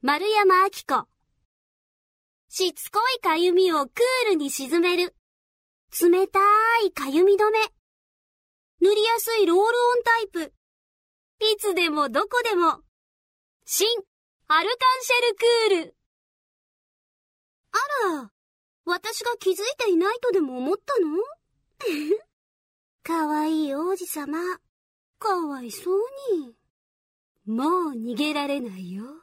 丸山明子。しつこいかゆみをクールに沈める。冷たいかゆみ止め。塗りやすいロールオンタイプ。いつでもどこでも。新アルカンシェルクール。あら、私が気づいていないとでも思ったの？かわいい王子様。かわいそうに。もう逃げられないよ。